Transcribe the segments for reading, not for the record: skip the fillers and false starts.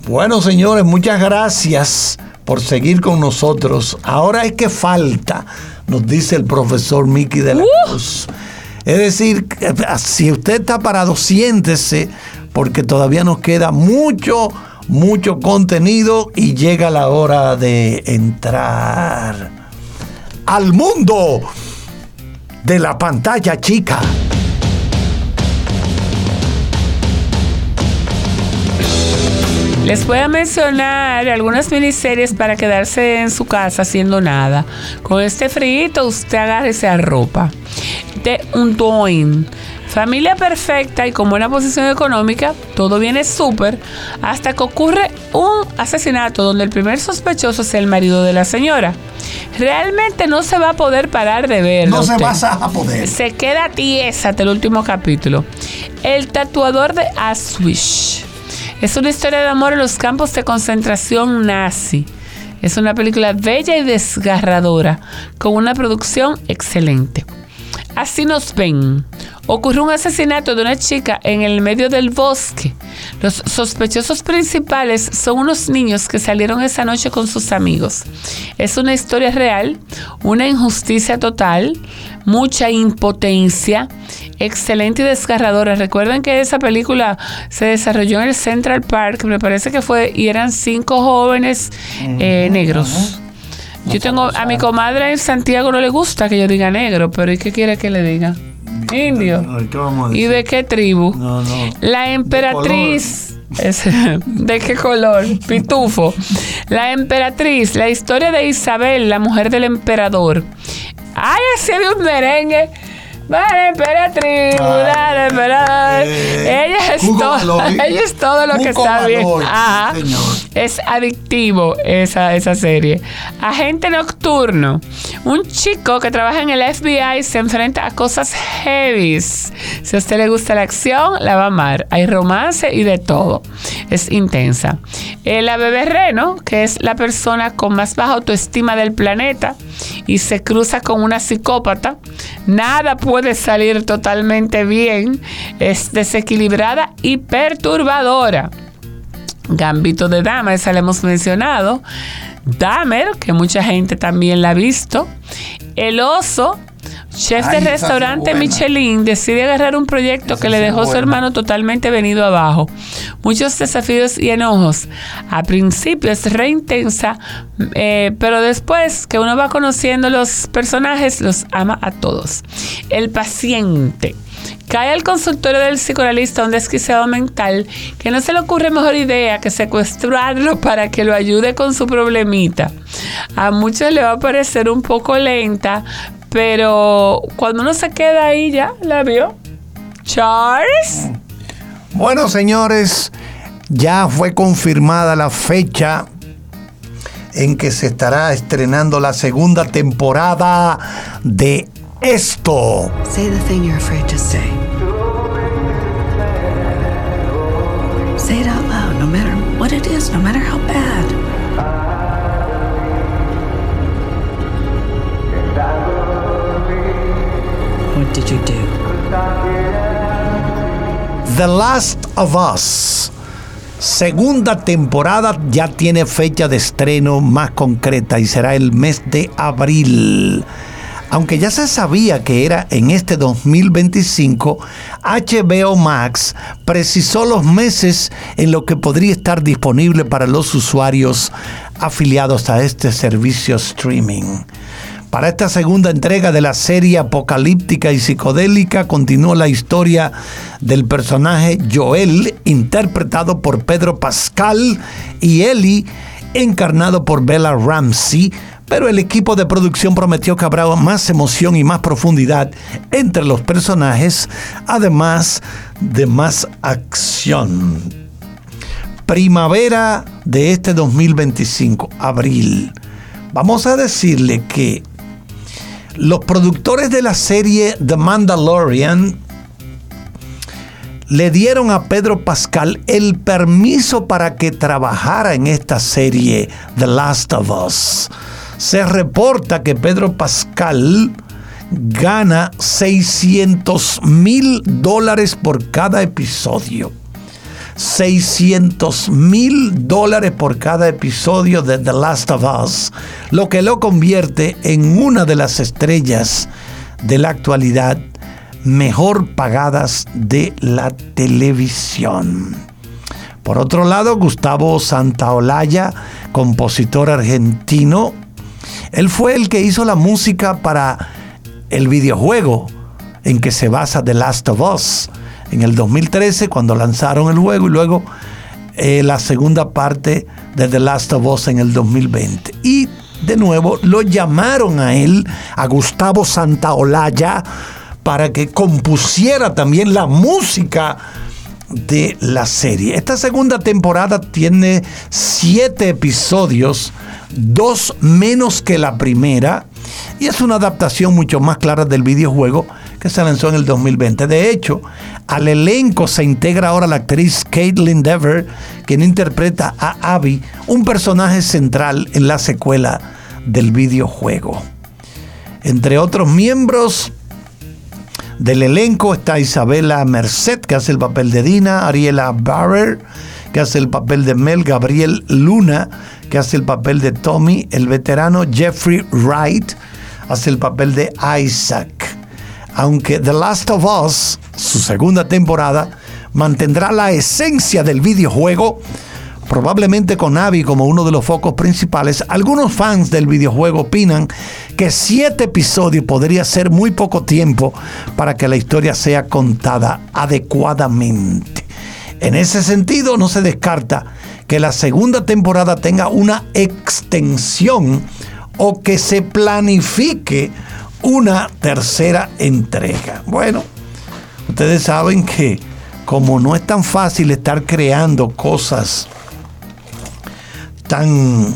Bueno, señores, muchas gracias por seguir con nosotros. Ahora es que falta, nos dice el profesor Mickey de la Cruz. Es decir, si usted está parado, siéntese, porque todavía nos queda mucho contenido y llega la hora de entrar al mundo de la pantalla chica. Les voy a mencionar algunas miniseries para quedarse en su casa haciendo nada. Con este frío usted agárrese a ropa. The Undoing. Familia perfecta y con buena posición económica, todo viene súper, hasta que ocurre un asesinato donde el primer sospechoso es el marido de la señora. Realmente no se va a poder parar de verlo. No se va a poder. Se queda tiesa hasta el último capítulo. El tatuador de Auschwitz. Es una historia de amor en los campos de concentración nazi. Es una película bella y desgarradora, con una producción excelente. Así nos ven. Ocurre un asesinato de una chica en el medio del bosque. Los sospechosos principales son unos niños que salieron esa noche con sus amigos. Es una historia real, una injusticia total, mucha impotencia, excelente y desgarradora. Recuerden que esa película se desarrolló en el Central Park, me parece que fue, y eran 5 jóvenes negros. Yo tengo a mi comadre en Santiago, no le gusta que yo diga negro, pero ¿y qué quiere que le diga? Indio. ¿Y de qué tribu? No. La emperatriz. ¿De qué color? Pitufo. La emperatriz, la historia de Isabel, la mujer del emperador. ¡Ay, ese de un merengue! ¡Vale, emperatriz! ¡Vale, emperador! Ella es todo lo que está bien. Ajá. Es adictivo esa serie. Agente nocturno. Un chico que trabaja en el FBI se enfrenta a cosas heavies. Si a usted le gusta la acción, la va a amar. Hay romance y de todo. Es intensa. La bebé Reno, que es la persona con más baja autoestima del planeta y se cruza con una psicópata. Nada puede salir totalmente bien. Es desequilibrada y perturbadora. Gambito de Dama, esa la hemos mencionado. Dahmer, que mucha gente también la ha visto. El oso, chef de restaurante Michelin, decide agarrar un proyecto que le dejó su hermano totalmente venido abajo. Muchos desafíos y enojos. A principio es re intensa, pero después que uno va conociendo los personajes, los ama a todos. El paciente. Cae al consultorio del psicoanalista un desquiciado mental que no se le ocurre mejor idea que secuestrarlo para que lo ayude con su problemita. A muchos le va a parecer un poco lenta, pero cuando uno se queda ahí ya la vio. Charles. Bueno, señores, ya fue confirmada la fecha en que se estará estrenando la segunda temporada de esto. Say the thing you're afraid to say. Say it out loud, no matter what it is, no matter how bad. What did you do? The Last of Us. Segunda temporada ya tiene fecha de estreno más concreta y será el mes de abril. Aunque ya se sabía que era en este 2025, HBO Max precisó los meses en los que podría estar disponible para los usuarios afiliados a este servicio streaming. Para esta segunda entrega de la serie apocalíptica y psicodélica continúa la historia del personaje Joel, interpretado por Pedro Pascal, y Ellie, encarnado por Bella Ramsey, pero el equipo de producción prometió que habrá más emoción y más profundidad entre los personajes, además de más acción. Primavera de este 2025, abril. Vamos a decirle que los productores de la serie The Mandalorian le dieron a Pedro Pascal el permiso para que trabajara en esta serie The Last of Us. Se reporta que Pedro Pascal gana $600,000 por cada episodio. $600,000 por cada episodio de The Last of Us, lo que lo convierte en una de las estrellas de la actualidad mejor pagadas de la televisión. Por otro lado, Gustavo Santaolalla, compositor argentino, él fue el que hizo la música para el videojuego en que se basa The Last of Us en el 2013, cuando lanzaron el juego, y luego la segunda parte de The Last of Us en el 2020. Y de nuevo lo llamaron a él, a Gustavo Santaolalla, para que compusiera también la música de la serie. Esta segunda temporada tiene 7 episodios, 2 menos que la primera, y es una adaptación mucho más clara del videojuego que se lanzó en el 2020. De hecho, al elenco se integra ahora la actriz Caitlin Dever, quien interpreta a Abby, un personaje central en la secuela del videojuego. Entre otros miembros del elenco está Isabela Merced, que hace el papel de Dina, Ariela Barrer, que hace el papel de Mel, Gabriel Luna, que hace el papel de Tommy, el veterano Jeffrey Wright, hace el papel de Isaac. Aunque The Last of Us, su segunda temporada, mantendrá la esencia del videojuego, probablemente con Abby como uno de los focos principales, algunos fans del videojuego opinan que 7 episodios podría ser muy poco tiempo para que la historia sea contada adecuadamente. En ese sentido, no se descarta que la segunda temporada tenga una extensión o que se planifique una tercera entrega. Bueno, ustedes saben que como no es tan fácil estar creando cosas tan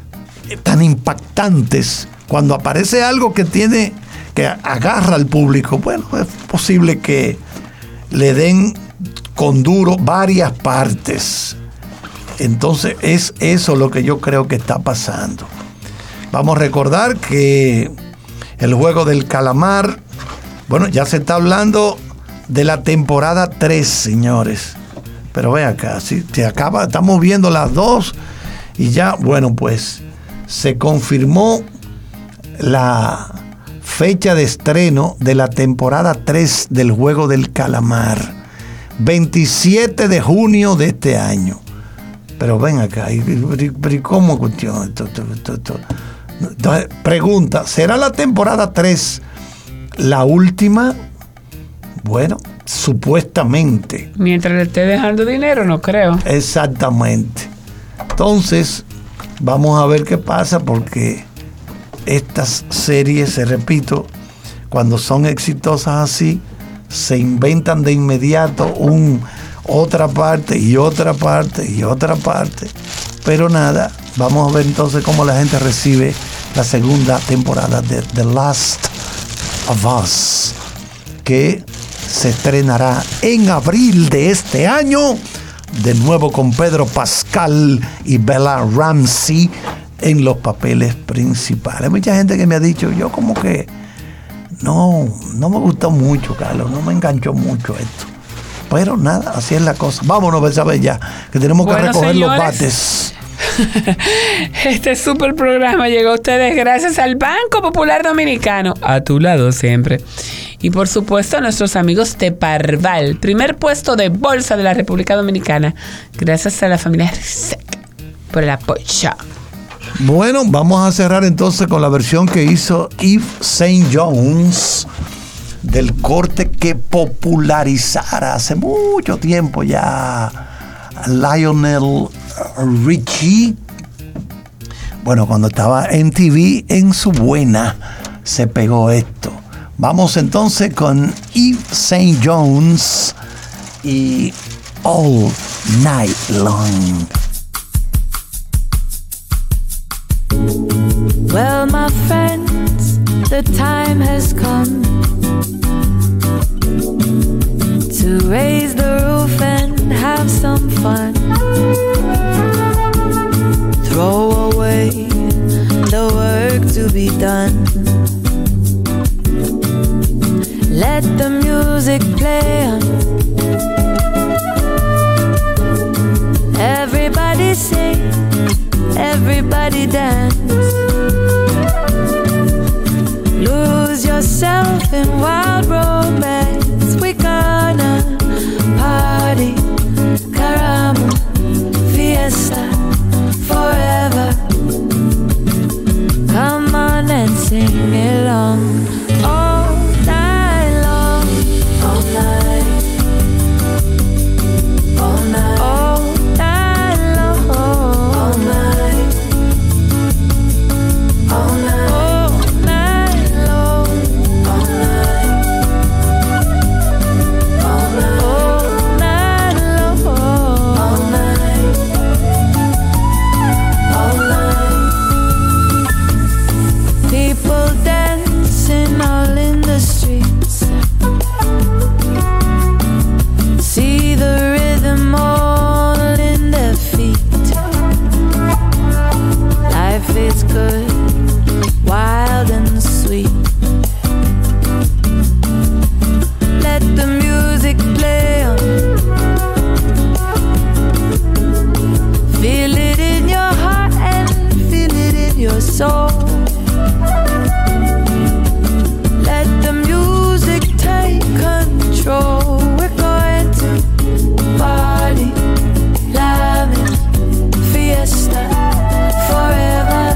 impactantes, cuando aparece algo que agarra al público, bueno, es posible que le den con duro varias partes. Entonces es eso lo que yo creo que está pasando. Vamos a recordar que el juego del calamar, bueno, ya se está hablando de la temporada 3, señores. Pero ve acá, si se acaba, estamos viendo las 2 y ya, bueno, pues se confirmó la fecha de estreno de la temporada 3 del juego del calamar, 27 de junio de este año. Pero ven acá, ¿y cómo cuestión? Entonces, pregunta, ¿será la temporada 3 la última? Bueno, supuestamente. Mientras le esté dejando dinero, no creo. Exactamente. Entonces, vamos a ver qué pasa, porque estas series, se repito, cuando son exitosas así, se inventan de inmediato otra parte y otra parte y otra parte. Pero nada, vamos a ver entonces cómo la gente recibe la segunda temporada de The Last of Us, que se estrenará en abril de este año, de nuevo con Pedro Pascal y Bella Ramsey en los papeles principales. Hay mucha gente que me ha dicho, yo como que no me gustó mucho, Carlos, no me enganchó mucho esto. Pero nada, así es la cosa. Vámonos, Betsabé, ya, que tenemos que recoger, señores, los bates. Este super programa llegó a ustedes gracias al Banco Popular Dominicano, a tu lado siempre. Y por supuesto a nuestros amigos de Parval, primer puesto de bolsa de la República Dominicana, gracias a la familia Rizek por el apoyo. Bueno, vamos a cerrar entonces con la versión que hizo Eve St. Jones del corte que popularizara hace mucho tiempo ya Lionel Richie. Bueno, cuando estaba en TV, en su buena, se pegó esto. Vamos entonces con Eve St. Jones y All Night Long. Well, my friends, the time has come to raise the roof and have some fun. Throw away the work to be done. Let the music play on. everybody dance. Lose yourself in wild romance. We gonna party, caramba, fiesta, forever. Come on and sing along. All night long, all night, all night, all night long, all night, all night, all night long, all night, all night, all night long, all night, all night. People dancing all in the streets. See the rhythm all in their feet. Life is good, wild and sweet. Let the music play on. Feel it in your heart and feel it in your soul. Let the music take control. We're going to party, loving, fiesta, forever.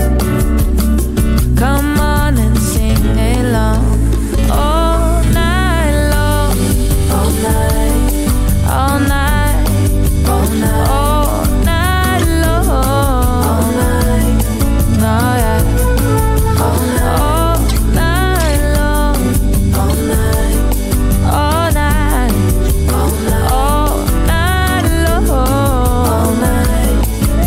Come on and sing along. All night long, all night, all night, all night, all night long, all night, oh yeah. All night long, all night, all night, all night, all night long, all night,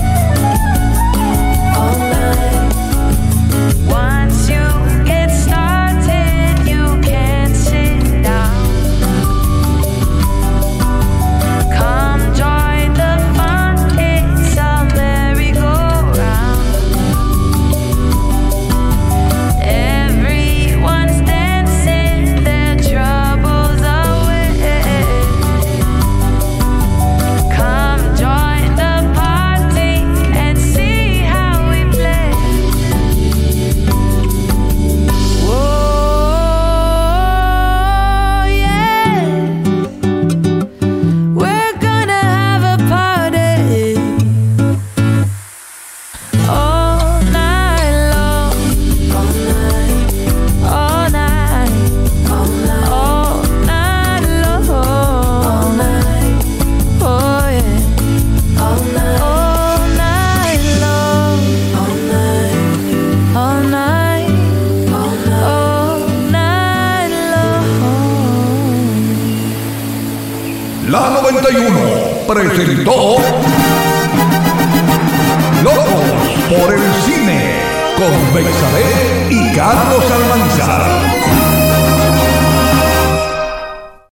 all night. Once you get started, you can't sit down. Come join the fun, it's a merry-go-round. Everyone's dancing their troubles away. Come join the party and see how we play. Whoa, yeah. We're gonna have a party all night long, all night, all night, all night, all night long, all night, oh yeah, all night, all night long, all night, all night, all night long. La 91 presentó Locos por el Cine con Bexabé y Carlos Almanzar.